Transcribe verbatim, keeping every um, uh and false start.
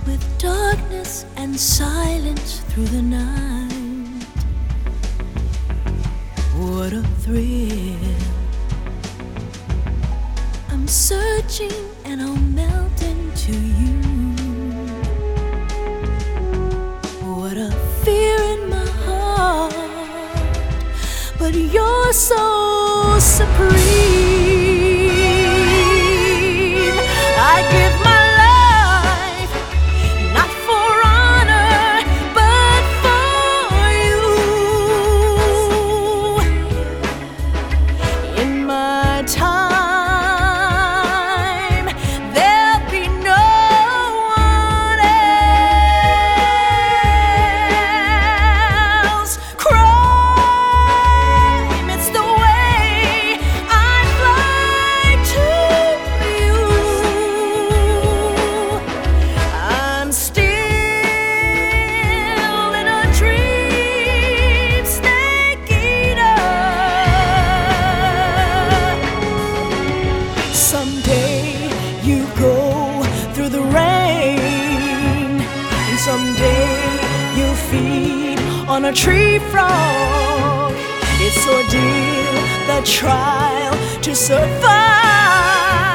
with darkness and silence through the night. What a thrill. I'm searching and I'll melt into you. What a fear in my heart, but you're so supreme. I give my life, not for honor, but for you. In my time, there'll be no one else. Crime, it's the way I fly to you. I'm still in a dream, snake eater. Someday you go through the rain, and someday you'll feed on a tree frog. It's ordeal, the trial to survive.